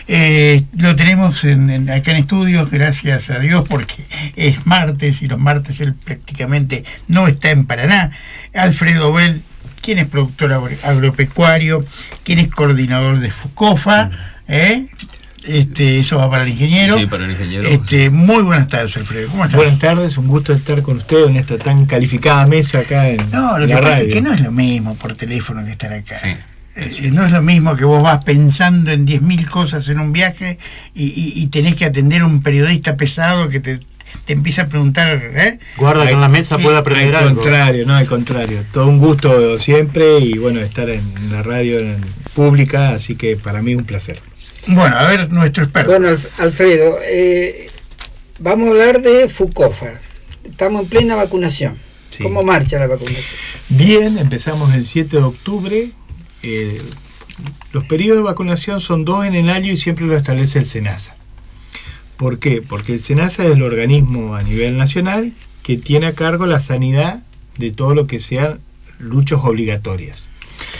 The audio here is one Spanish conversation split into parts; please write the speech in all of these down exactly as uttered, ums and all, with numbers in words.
Eh, lo tenemos en, en, acá en estudios, gracias a Dios, porque es martes y los martes él prácticamente no está en Paraná. Alfredo Bell, quien es productor agropecuario, quien es coordinador de FUCOFA, ¿eh? Este, eso va para el ingeniero. Sí, para el ingeniero. Este, Sí. Muy buenas tardes, Alfredo. ¿Cómo estás? Buenas tardes, un gusto estar con usted en esta tan calificada mesa acá en No, lo la que pasa radio. es que no es lo mismo por teléfono que estar acá. Sí. Eh, no es lo mismo que vos vas pensando en diez mil cosas en un viaje y, y, y tenés que atender a un periodista pesado que te, te empieza a preguntar, ¿eh? Guarda que en la mesa pueda aprender al algo. contrario, no, al contrario. Todo un gusto siempre y bueno, estar en la radio en pública, así que para mí un placer. Bueno, a ver, nuestro experto. Bueno, Alfredo, eh, vamos a hablar de FUCOFA. Estamos en plena vacunación. Sí. ¿Cómo marcha la vacunación? Bien, empezamos el siete de octubre. Eh, los periodos de vacunación son dos en el año y siempre lo establece el SENASA. ¿Por qué? Porque el SENASA es el organismo a nivel nacional que tiene a cargo la sanidad de todo lo que sean luchas obligatorias.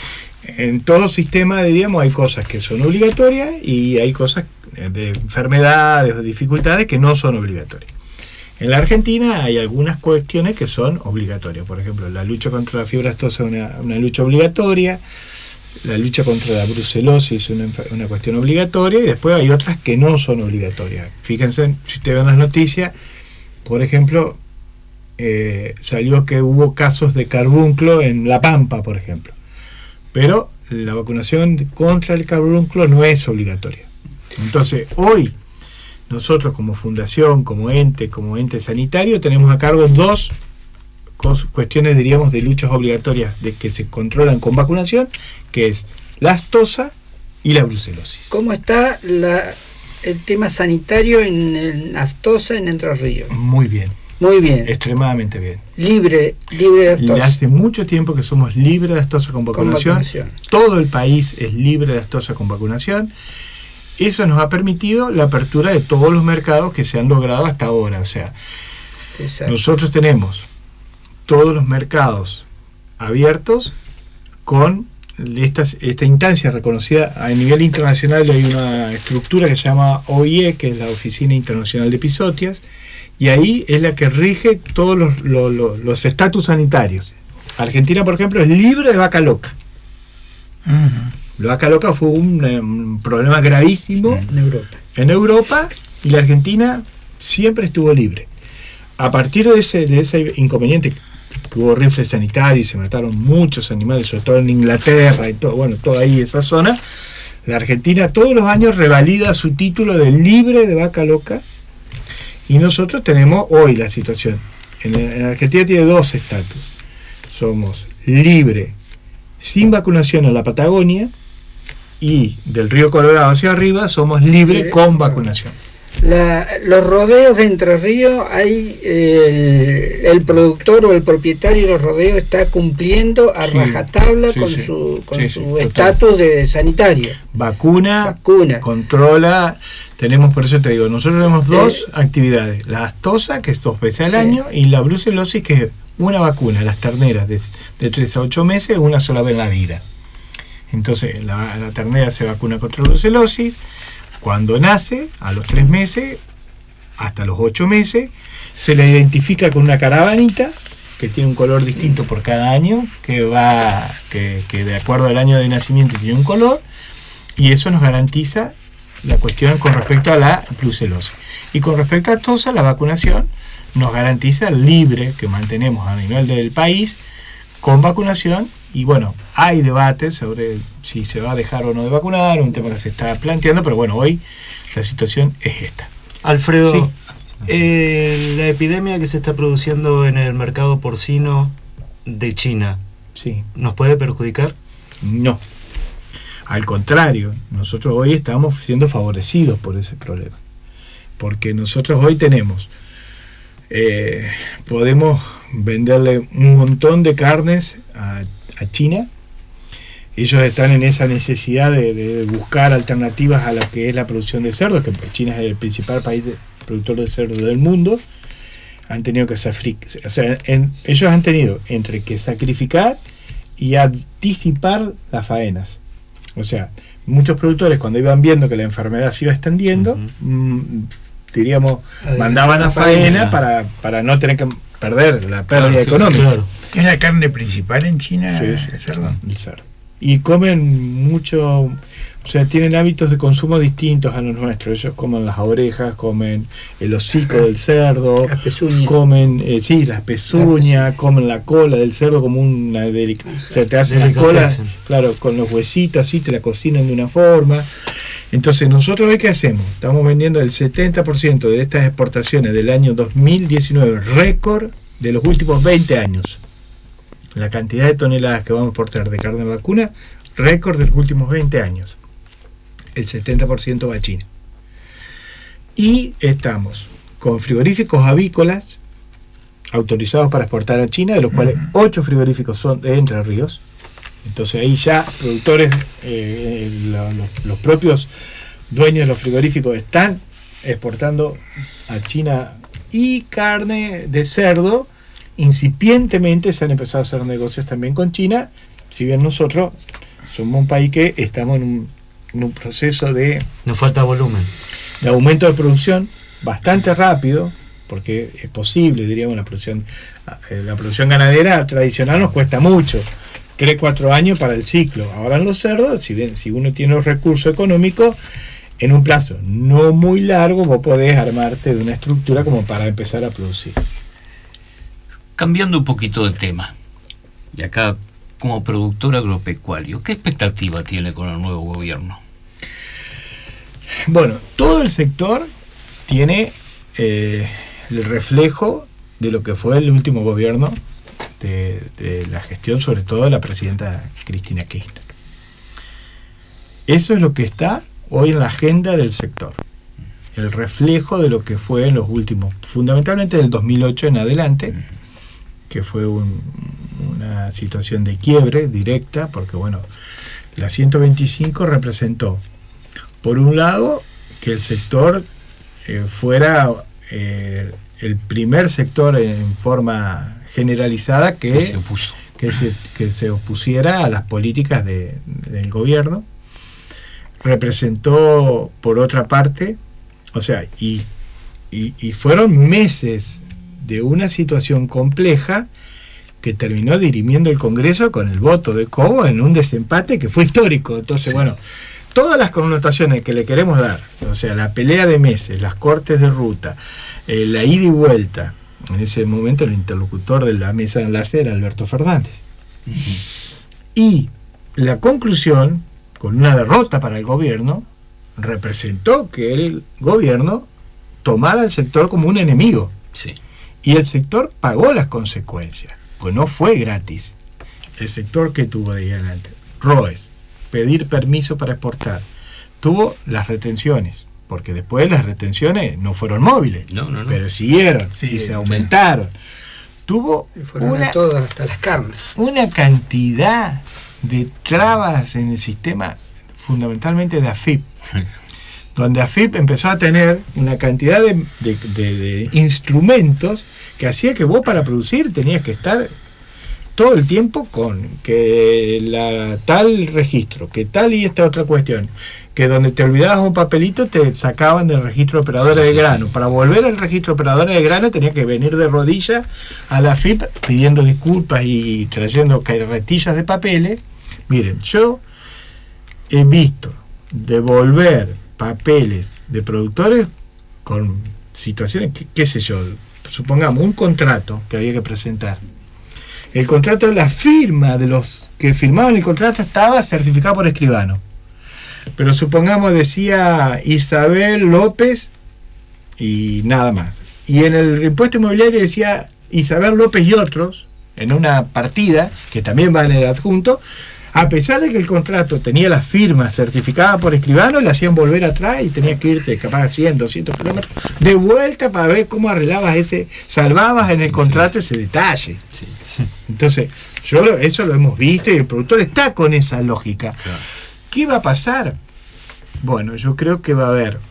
En todo sistema, diríamos, hay cosas que son obligatorias y hay cosas de enfermedades o dificultades que no son obligatorias. En la Argentina hay algunas cuestiones que son obligatorias. Por ejemplo, la lucha contra la fiebre aftosa es una, una lucha obligatoria. La lucha contra la brucelosis es una, una cuestión obligatoria y después hay otras que no son obligatorias. Fíjense, si ustedes ven las noticias, por ejemplo, eh, salió que hubo casos de carbunclo en La Pampa, por ejemplo. Pero la vacunación contra el carbunclo no es obligatoria. Entonces, hoy, nosotros como fundación, como ente, como ente sanitario, tenemos a cargo dos cuestiones, diríamos, de luchas obligatorias de que se controlan con vacunación, que es la aftosa y la brucelosis. ¿Cómo está la, el tema sanitario en, en aftosa en Entre Ríos? Muy bien. Muy bien. Extremadamente bien. Libre, libre de aftosa. Y hace mucho tiempo que somos libres de aftosa con vacunación. con vacunación. Todo el país es libre de aftosa con vacunación. Eso nos ha permitido la apertura de todos los mercados que se han logrado hasta ahora. O sea, exacto. Nosotros tenemos todos los mercados abiertos con esta, esta instancia reconocida a nivel internacional. Hay una estructura que se llama O I E, que es la Oficina Internacional de Episodias, y ahí es la que rige todos los los, los, los estatus sanitarios. Argentina, por ejemplo, es libre de vaca loca. Uh-huh. La vaca loca fue un, un problema gravísimo en Europa. en Europa y la Argentina siempre estuvo libre. A partir de ese, de ese inconveniente que hubo rifles sanitarios y se mataron muchos animales, sobre todo en Inglaterra y todo, bueno, toda ahí esa zona, la Argentina todos los años revalida su título de libre de vaca loca y nosotros tenemos hoy la situación. En, en Argentina tiene dos estatus. Somos libre sin vacunación en la Patagonia y del río Colorado hacia arriba somos libre con vacunación. La, los rodeos de Entre Ríos, hay eh, el, el productor o el propietario de los rodeos está cumpliendo a sí, rajatabla sí, con sí, su con sí, su estatus sí, de sanitario. Vacuna, Vacuna, controla. Tenemos, por eso te digo, nosotros tenemos dos eh, actividades: la aftosa, que es dos veces al sí. año, y la brucelosis, que es una vacuna, las terneras de, de tres a ocho meses, una sola vez en la vida. Entonces, la, la ternera se vacuna contra la brucelosis. Cuando nace, a los tres meses, hasta los ocho meses, se la identifica con una caravanita que tiene un color distinto por cada año, que va, que, que de acuerdo al año de nacimiento tiene un color, y eso nos garantiza la cuestión con respecto a la brucelosis. Y con respecto a aftosa, la vacunación nos garantiza el libre que mantenemos a nivel del país con vacunación. Y bueno, hay debates sobre si se va a dejar o no de vacunar, un tema que se está planteando, pero bueno, hoy la situación es esta. Alfredo, sí. eh, la epidemia que se está produciendo en el mercado porcino de China, sí. ¿nos puede perjudicar? No, al contrario, nosotros hoy estamos siendo favorecidos por ese problema, porque nosotros hoy tenemos, eh, podemos venderle un montón de carnes a a China. Ellos están en esa necesidad de, de buscar alternativas a lo que es la producción de cerdos, que China es el principal país de, productor de cerdo del mundo. Han tenido que sacrificar, o sea, en, ellos han tenido entre que sacrificar y anticipar las faenas, O sea, muchos productores cuando iban viendo que la enfermedad se iba extendiendo, uh-huh. mmm, diríamos, Adelante, mandaban a faena para, para no tener que perder la pérdida claro, económica. Claro. ¿Es la carne principal en China? Sí, sí, el cerdo. El cerdo. Y comen mucho, o sea, tienen hábitos de consumo distintos a los nuestros. Ellos comen las orejas, comen el hocico del cerdo, la pezuña. comen, eh, sí, las pezuñas, la comen la cola del cerdo como una delicacia. O sea, te hacen la cola, claro, con los huesitos así, te la cocinan de una forma. Entonces, nosotros, ¿qué hacemos? Estamos vendiendo el setenta por ciento de estas exportaciones del año dos mil diecinueve, récord de los últimos veinte años. La cantidad de toneladas que vamos a exportar de carne vacuna, récord de los últimos veinte años. El setenta por ciento va a China. Y estamos con frigoríficos avícolas autorizados para exportar a China, de los cuales ocho frigoríficos son de Entre Ríos. Entonces ahí ya productores, eh, lo, lo, los propios dueños de los frigoríficos están exportando a China, y carne de cerdo. Incipientemente se han empezado a hacer negocios también con China, si bien nosotros somos un país que estamos en un, en un proceso de... Nos falta volumen. De aumento de producción bastante rápido, porque es posible, diríamos, la producción, la producción ganadera tradicional nos cuesta mucho, tres, cuatro años para el ciclo. Ahora en los cerdos, si bien si uno tiene los recursos económicos, en un plazo no muy largo vos podés armarte de una estructura como para empezar a producir. Cambiando un poquito de tema, y acá como productor agropecuario, ¿qué expectativa tiene con el nuevo gobierno? Bueno, todo el sector tiene eh, el reflejo de lo que fue el último gobierno de, de la gestión, sobre todo de la presidenta Cristina Kirchner. Eso es lo que está hoy en la agenda del sector, el reflejo de lo que fue en los últimos, fundamentalmente del dos mil ocho en adelante, que fue un, una situación de quiebre directa, porque bueno, la ciento veinticinco representó, por un lado, que el sector eh, fuera eh, el primer sector en forma generalizada que, que, se, opuso. que, se, que se opusiera a las políticas de, del gobierno. Representó, por otra parte, o sea, y, y, y fueron meses de una situación compleja que terminó dirimiendo el Congreso con el voto de Cobo en un desempate que fue histórico. Entonces, sí. bueno, todas las connotaciones que le queremos dar, o sea, la pelea de meses, las cortes de ruta, eh, la ida y vuelta, en ese momento el interlocutor de la mesa de enlace era Alberto Fernández. Uh-huh. Y la conclusión, con una derrota para el gobierno, representó que el gobierno tomara al sector como un enemigo. Sí. Y el sector pagó las consecuencias, pues no fue gratis. El sector que tuvo de ahí adelante, R O E S, pedir permiso para exportar, tuvo las retenciones, porque después las retenciones no fueron móviles, no, no, no. pero siguieron sí, y se aumentaron. Sí. Tuvo una, todas, hasta las carnes. Una cantidad de trabas en el sistema, fundamentalmente de A F I P, donde A F I P empezó a tener una cantidad de, de, de, de instrumentos que hacía que vos para producir tenías que estar todo el tiempo con que la tal registro, que tal y esta otra cuestión, que donde te olvidabas un papelito te sacaban del registro de operadores sí, de grano. Sí, sí. Para volver al registro de operadores de grano tenías que venir de rodillas a la A F I P pidiendo disculpas y trayendo carretillas de papeles. Miren, yo he visto devolver papeles de productores con situaciones, qué, qué sé yo, supongamos un contrato que había que presentar. El contrato, la firma de los que firmaban el contrato estaba certificado por escribano. Pero supongamos decía Isabel López y nada más. Y en el impuesto inmobiliario decía Isabel López y otros, en una partida, que también va en el adjunto, a pesar de que el contrato tenía la firma certificada por escribano, le hacían volver atrás y tenías que irte capaz cien, doscientos kilómetros de vuelta para ver cómo arreglabas ese, salvabas en el contrato sí, sí. ese detalle. Sí. Entonces, yo lo, eso lo hemos visto y el productor está con esa lógica. Claro. ¿Qué va a pasar? Bueno, yo creo que va a haber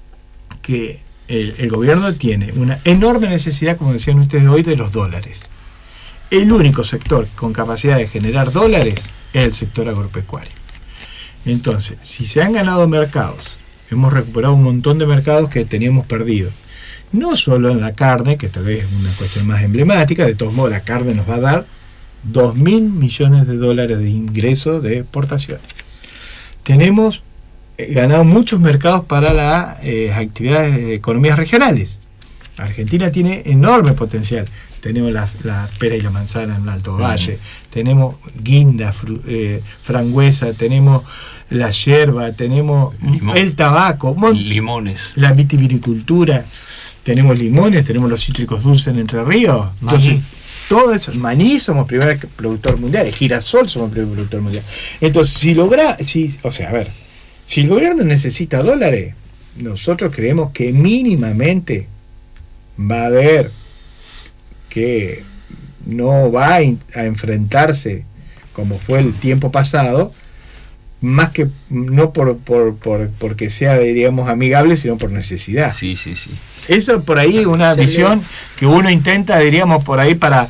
que el, el gobierno tiene una enorme necesidad, como decían ustedes hoy, de los dólares. El único sector con capacidad de generar dólares es el sector agropecuario. Entonces, si se han ganado mercados, hemos recuperado un montón de mercados que teníamos perdidos. No solo en la carne, que tal vez es una cuestión más emblemática, de todos modos la carne nos va a dar dos mil millones de dólares de ingresos de exportación. Tenemos ganado muchos mercados para las eh, actividades de economías regionales. Argentina tiene enorme potencial. Tenemos la, la pera y la manzana en el Alto Valle, uh-huh. tenemos guinda, fru, eh, frangüesa, tenemos la yerba, tenemos Limón. el tabaco, mon, limones, la vitivinicultura, tenemos limones, tenemos los cítricos dulces en Entre Ríos. Entonces, todo eso, maní somos primer productor mundial, el girasol somos primer productor mundial. Entonces, si logra, si, o sea, a ver, si el gobierno necesita dólares, nosotros creemos que mínimamente va a haber que no va a, a enfrentarse como fue el tiempo pasado, más que no por, por, por porque sea, diríamos, amigable, sino por necesidad. Sí, sí, sí. Eso por ahí una visión que uno intenta, diríamos, por ahí para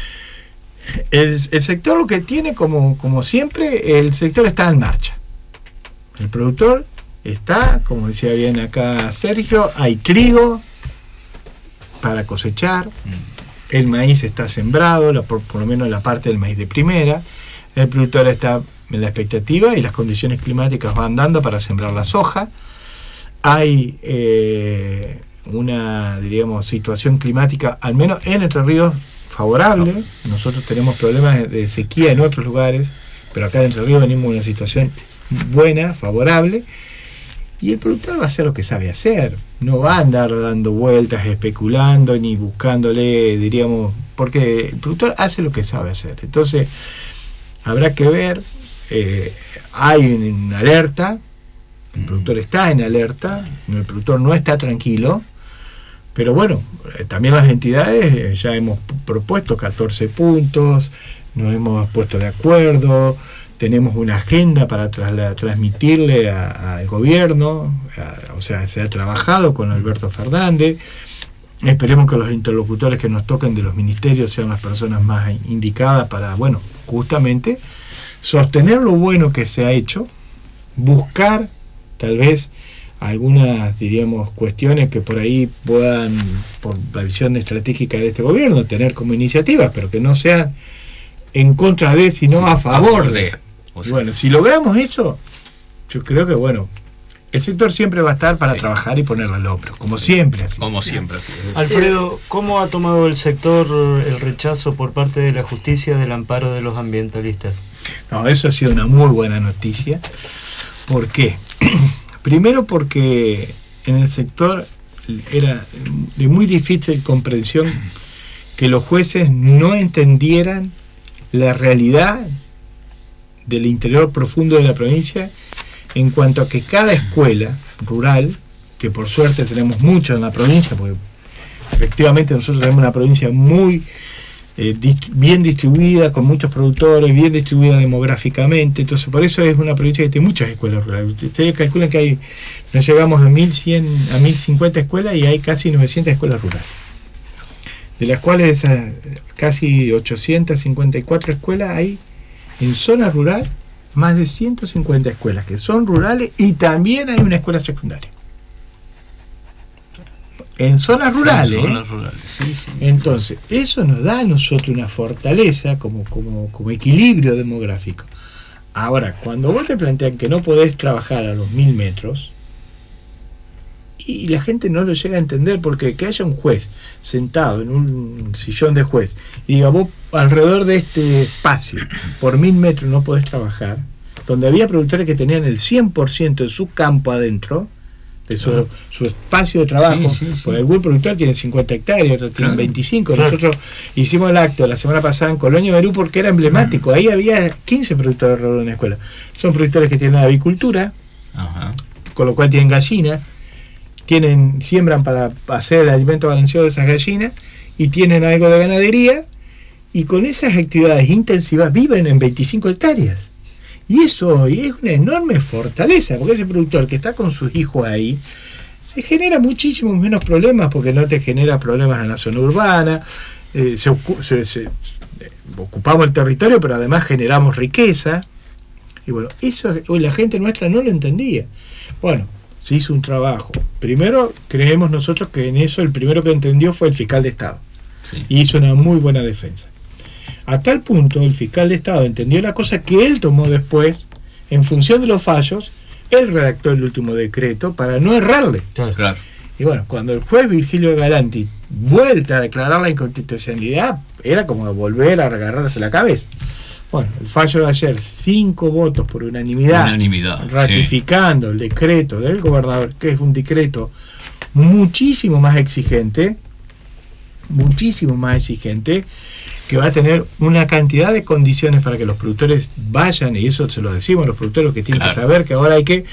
el, el sector, lo que tiene como, como siempre, el sector está en marcha. El productor está, como decía bien acá Sergio, hay trigo para cosechar, el maíz está sembrado, la, por, por lo menos la parte del maíz de primera, el productor está en la expectativa y las condiciones climáticas van dando para sembrar la soja. Hay eh, una, diríamos, situación climática, al menos en Entre Ríos, favorable. Nosotros tenemos problemas de sequía en otros lugares, pero acá en Entre Ríos venimos de una situación buena, favorable, y el productor va a hacer lo que sabe hacer, no va a andar dando vueltas, especulando, ni buscándole, diríamos, porque el productor hace lo que sabe hacer. Entonces, habrá que ver, eh, hay una alerta, el productor está en alerta, el productor no está tranquilo, pero bueno, eh, también las entidades eh, ya hemos propuesto catorce puntos, nos hemos puesto de acuerdo, tenemos una agenda para trasla, transmitirle al gobierno, a, o sea, se ha trabajado con Alberto Fernández, esperemos que los interlocutores que nos toquen de los ministerios sean las personas más indicadas para, bueno, justamente sostener lo bueno que se ha hecho, buscar tal vez algunas, diríamos, cuestiones que por ahí puedan, por la visión estratégica de este gobierno, tener como iniciativas, pero que no sean en contra de, sino sí, a favor de. O sea, bueno, si logramos eso, yo creo que, bueno, el sector siempre va a estar para sí, trabajar y ponerle al hombro, como siempre. Así. Como siempre. Así. Alfredo, ¿cómo ha tomado el sector el rechazo por parte de la justicia del amparo de los ambientalistas? No, eso ha sido una muy buena noticia. ¿Por qué? Primero porque en el sector era de muy difícil comprensión que los jueces no entendieran la realidad del interior profundo de la provincia en cuanto a que cada escuela rural, que por suerte tenemos mucho en la provincia, porque efectivamente nosotros tenemos una provincia muy eh, dist- bien distribuida, con muchos productores, bien distribuida demográficamente, entonces por eso es una provincia que tiene muchas escuelas rurales. Ustedes calculan que hay, nos llegamos a mil cien, a mil cincuenta escuelas y hay casi novecientas escuelas rurales, de las cuales esas casi ochocientas cincuenta y cuatro escuelas hay en zona rural, más de ciento cincuenta escuelas que son rurales y también hay una escuela secundaria. En zonas rurales. Sí, zonas rurales. Sí, sí, entonces, sí. Eso nos da a nosotros una fortaleza como, como, como equilibrio demográfico. Ahora, cuando vos te plantean que no podés trabajar a los mil metros, y la gente no lo llega a entender, porque que haya un juez sentado en un sillón de juez y diga, vos alrededor de este espacio por mil metros no podés trabajar, donde había productores que tenían el cien por ciento de su campo adentro, de su, claro. su espacio de trabajo, sí, sí, sí. Porque algún productor tiene cincuenta hectáreas, otros tienen claro. veinticinco, claro. Nosotros hicimos el acto la semana pasada en Colonia Berú porque era emblemático, ahí había quince productores alrededor de una escuela, son productores que tienen avicultura, ajá. Con lo cual tienen gallinas, tienen, siembran para hacer el alimento balanceado de esas gallinas y tienen algo de ganadería y con esas actividades intensivas viven en veinticinco hectáreas y eso es una enorme fortaleza porque ese productor que está con sus hijos ahí se genera muchísimos menos problemas porque no te genera problemas en la zona urbana, eh, se, se, se, eh, ocupamos el territorio pero además generamos riqueza. Y bueno, eso la gente nuestra no lo entendía. Bueno, se hizo un trabajo. Primero, creemos nosotros que en eso el primero que entendió fue el fiscal de Estado. Sí. Y hizo una muy buena defensa. A tal punto, el fiscal de Estado entendió la cosa que él tomó después, en función de los fallos, él redactó el último decreto para no errarle. Claro, claro. Y bueno, cuando el juez Virgilio Galanti vuelta a declarar la inconstitucionalidad, era como volver a agarrarse la cabeza. Bueno, el fallo de ayer, cinco votos por unanimidad, unanimidad ratificando sí. el decreto del gobernador, que es un decreto muchísimo más exigente, muchísimo más exigente, que va a tener una cantidad de condiciones para que los productores vayan, y eso se lo decimos a los productores que tienen claro. que saber que ahora hay que,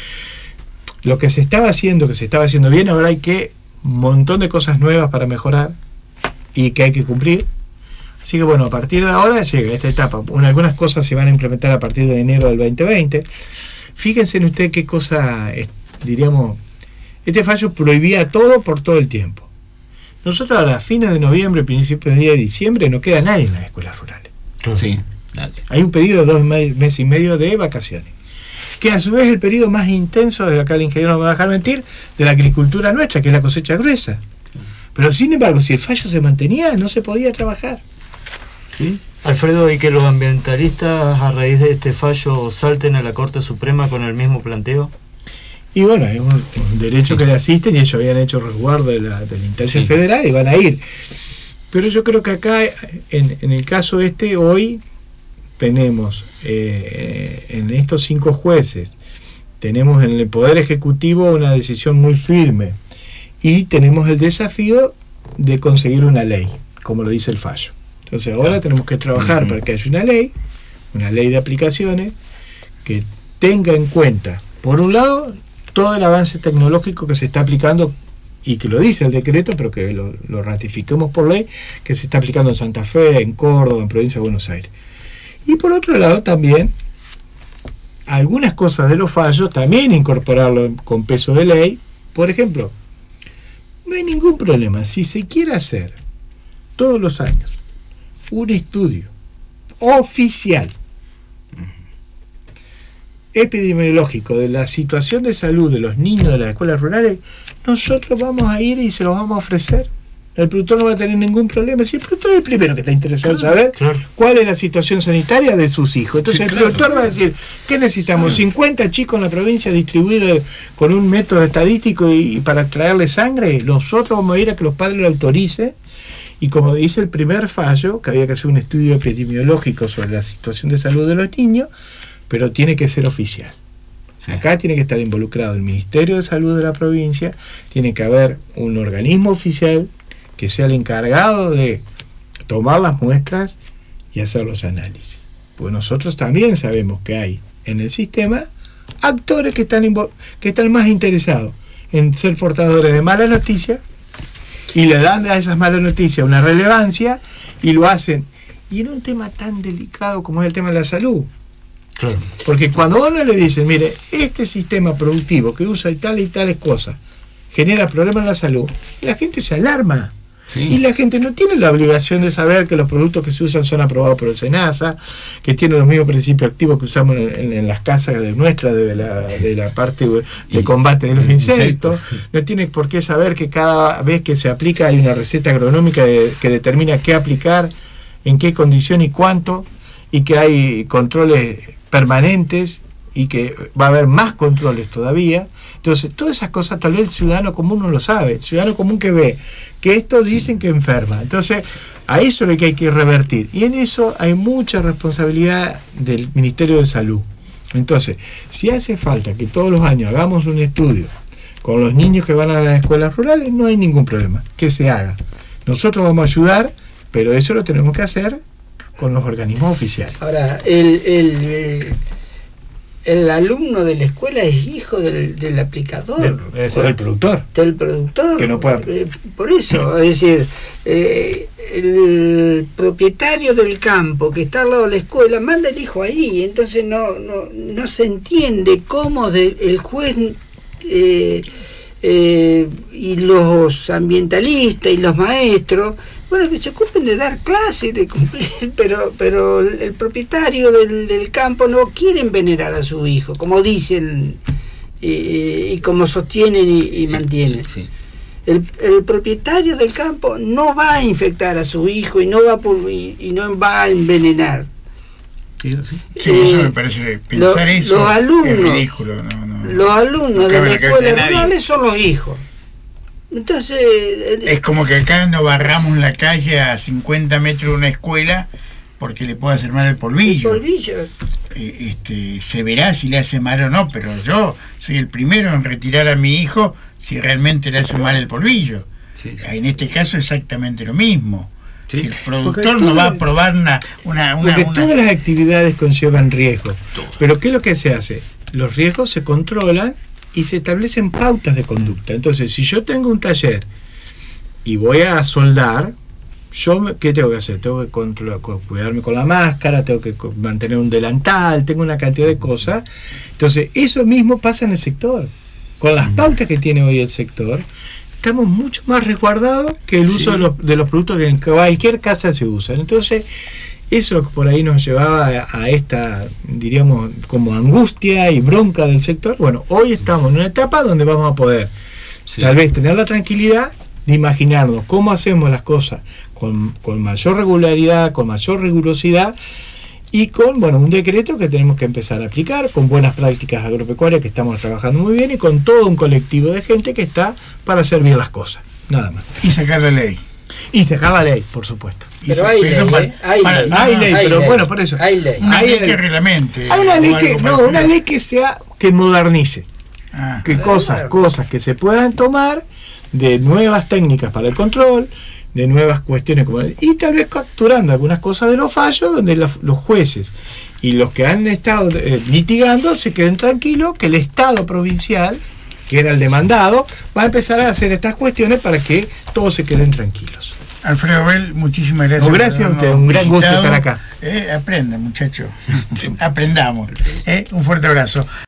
lo que se estaba haciendo, que se estaba haciendo bien, ahora hay que un montón de cosas nuevas para mejorar y que hay que cumplir. Así que bueno, a partir de ahora llega esta etapa. Una, algunas cosas se van a implementar a partir de enero del veinte veinte. Fíjense en usted qué cosa, es, diríamos, este fallo prohibía todo por todo el tiempo. Nosotros a fines de noviembre, principios de diciembre, no queda nadie en las escuelas rurales. Sí, nadie. Hay un periodo de dos meses y medio de vacaciones, que a su vez es el periodo más intenso, de acá el ingeniero no me va a dejar mentir, de la agricultura nuestra, que es la cosecha gruesa. Pero sin embargo, si el fallo se mantenía, no se podía trabajar. ¿Sí? Alfredo, ¿y que los ambientalistas a raíz de este fallo salten a la Corte Suprema con el mismo planteo? Y bueno, es un, un derecho que le asisten, y ellos habían hecho resguardo de la, de la instancia sí. federal y van a ir. Pero yo creo que acá, en, en el caso este, hoy tenemos eh, en estos cinco jueces, tenemos en el Poder Ejecutivo una decisión muy firme, y tenemos el desafío de conseguir una ley, como lo dice el fallo. Entonces ahora claro. tenemos que trabajar uh-huh. para que haya una ley, una ley de aplicaciones, que tenga en cuenta, por un lado, todo el avance tecnológico que se está aplicando, y que lo dice el decreto, pero que lo, lo ratifiquemos por ley, que se está aplicando en Santa Fe, en Córdoba, en Provincia de Buenos Aires. Y por otro lado también, algunas cosas de los fallos, también incorporarlo con peso de ley. Por ejemplo, no hay ningún problema, si se quiere hacer todos los años un estudio oficial epidemiológico de la situación de salud de los niños de las escuelas rurales, nosotros vamos a ir y se los vamos a ofrecer. El productor no va a tener ningún problema. Si el productor es el primero que está interesado en saber claro. cuál es la situación sanitaria de sus hijos. Entonces sí, el claro, productor claro. va a decir, ¿qué necesitamos? Sí. cincuenta chicos en la provincia distribuidos con un método estadístico y, y para traerle sangre. Nosotros vamos a ir a que los padres lo autoricen. Y como dice el primer fallo, que había que hacer un estudio epidemiológico sobre la situación de salud de los niños, pero tiene que ser oficial. O sea, acá tiene que estar involucrado el Ministerio de Salud de la provincia, tiene que haber un organismo oficial que sea el encargado de tomar las muestras y hacer los análisis. Pues nosotros también sabemos que hay en el sistema actores que están, que están más interesados en ser portadores de malas noticias, y le dan a esas malas noticias una relevancia y lo hacen. Y en un tema tan delicado como es el tema de la salud. Claro. Porque cuando a uno le dicen, mire, este sistema productivo que usa y tal y tales cosas genera problemas en la salud, la gente se alarma. Sí. Y la gente no tiene la obligación de saber que los productos que se usan son aprobados por el SENASA, que tienen los mismos principios activos que usamos en, en, en las casas de nuestra, de la, de la parte de combate de los insectos. No tiene por qué saber que cada vez que se aplica hay una receta agronómica de, que determina qué aplicar, en qué condición y cuánto, y que hay controles permanentes y que va a haber más controles todavía. Entonces, todas esas cosas tal vez el ciudadano común no lo sabe. El ciudadano común que ve que estos dicen que enferma. Entonces, a eso es lo que hay que revertir. Y en eso hay mucha responsabilidad del Ministerio de Salud. Entonces, si hace falta que todos los años hagamos un estudio con los niños que van a las escuelas rurales, no hay ningún problema. Que se haga. Nosotros vamos a ayudar, pero eso lo tenemos que hacer con los organismos oficiales. Ahora, el... el, el... el alumno de la escuela es hijo del, del aplicador, del, es del productor, del productor, que no puede... eh, por eso, es decir, eh, el propietario del campo que está al lado de la escuela manda el hijo ahí, entonces no no no se entiende cómo de, el juez eh, eh, y los ambientalistas y los maestros Bueno, que se ocupen de dar clases, de cumplir, pero pero el propietario del, del campo no quiere envenenar a su hijo, como dicen y, y como sostienen y, y mantienen. Sí. El, el propietario del campo no va a infectar a su hijo y no va por, y, y no va a envenenar. Sí, sí. Sí, eh, eso me parece, pensar lo, eso los alumnos, es ridículo. No, no, los alumnos no de las escuelas rurales son los hijos. Entonces es como que acá no barramos la calle a cincuenta metros de una escuela porque le puede hacer mal el polvillo. El polvillo. Eh, este, se verá si le hace mal o no, pero yo soy el primero en retirar a mi hijo si realmente le hace mal el polvillo. Sí, sí. En este caso exactamente lo mismo. Sí. Si el productor no va a probar una... una, una porque una... todas las actividades conllevan riesgo. Todo. Pero ¿qué es lo que se hace? Los riesgos se controlan y se establecen pautas de conducta. Entonces, si yo tengo un taller y voy a soldar, yo ¿qué tengo que hacer? Tengo que controlar, cuidarme con la máscara, tengo que mantener un delantal, tengo una cantidad de cosas. Entonces, eso mismo pasa en el sector. Con las pautas que tiene hoy el sector, estamos mucho más resguardados que el uso sí. de, los, de los productos que en cualquier casa se usan. Entonces, eso por ahí nos llevaba a, a esta, diríamos, como angustia y bronca del sector. Bueno, hoy estamos en una etapa donde vamos a poder sí. tal vez tener la tranquilidad de imaginarnos cómo hacemos las cosas con, con mayor regularidad, con mayor rigurosidad y con, bueno, un decreto que tenemos que empezar a aplicar, con buenas prácticas agropecuarias que estamos trabajando muy bien y con todo un colectivo de gente que está para hacer bien las cosas, nada más. Y sacar la ley. Y sacar la ley, por supuesto. Pero y hay, ley, para, ¿eh? hay para, ley, hay ley, hay pero ley, bueno, por eso. Hay ley. Una hay ley que reglamente. Hay una ley que, no, una ley que sea, que modernice. Ah, que cosas, claro. cosas que se puedan tomar de nuevas técnicas para el control, de nuevas cuestiones como, y tal vez capturando algunas cosas de los fallos donde los, los jueces y los que han estado eh, litigando se queden tranquilos que el Estado provincial, que era el demandado, va a empezar sí. a hacer estas cuestiones para que todos se queden tranquilos. Alfredo Bell, muchísimas gracias. No, gracias a usted, un gran gusto estar acá. Eh, aprenda, muchachos. Aprendamos. Eh, un fuerte abrazo.